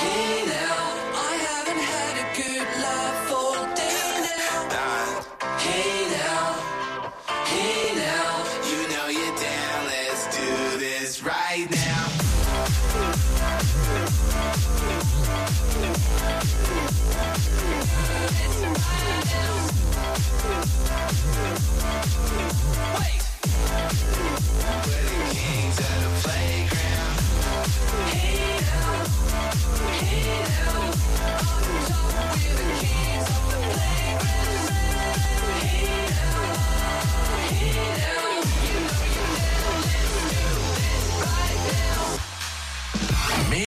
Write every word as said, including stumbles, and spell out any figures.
Hey now, I haven't had a good laugh all day now. Hey now, hey now, you know you're down, let's do this right now. It's right now.